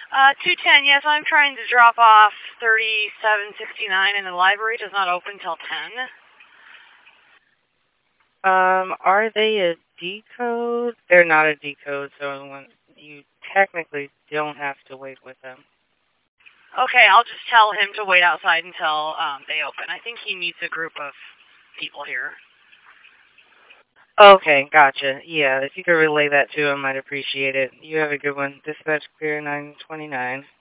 210, yes, I'm trying to drop off 3769 and the library does not open till 10. Are they a decode? They're not a decode, so you technically don't have to wait with them. Okay, I'll just tell him to wait outside until they open. I think he meets a group of people here. Okay, gotcha. Yeah, if you could relay that to him, I'd appreciate it. You have a good one. Dispatch clear 929.